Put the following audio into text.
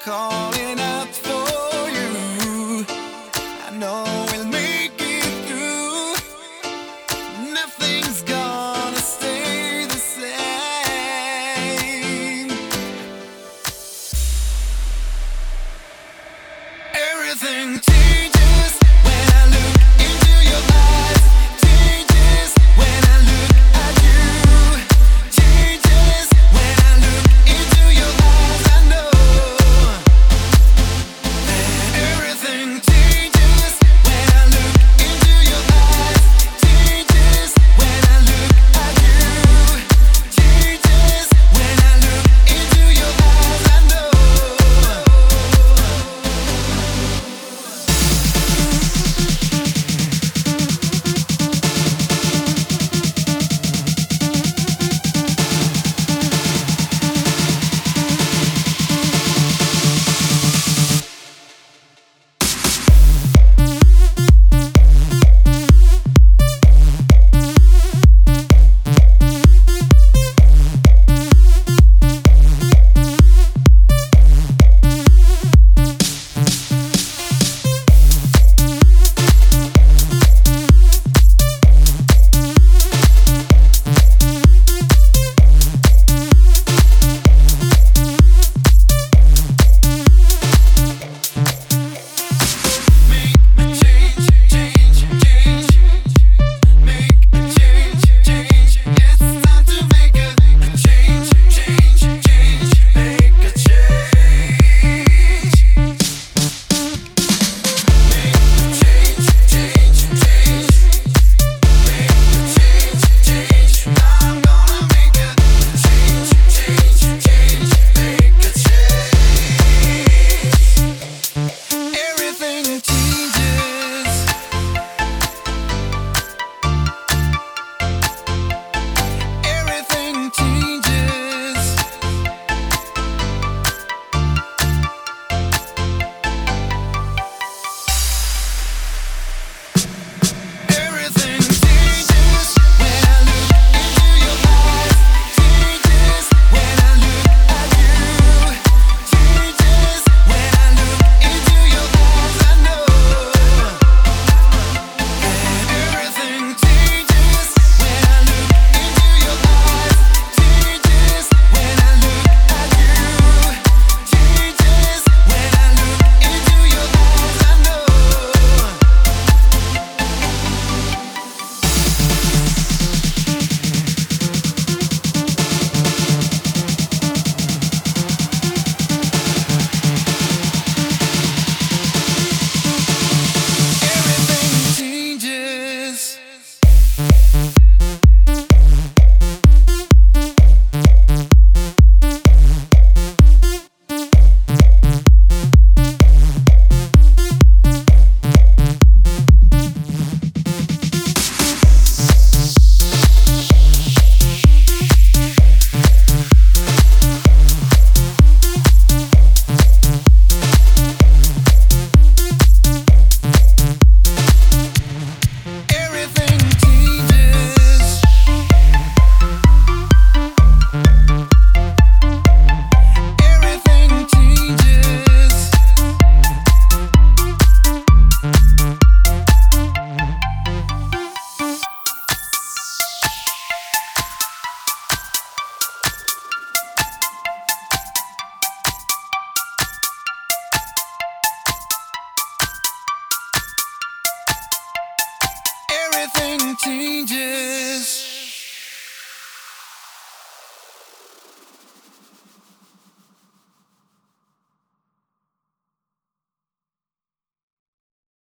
calling out for you. I know we'll make it through. Nothing's gonna stay the same. Everything changes when I look into your eyes. Changes when I look at you. Changes when I look into your eyes. I know that everything changes when I look into your eyes. Changes when I look at you. Changes when I look into your eyes. I know. Everything changes.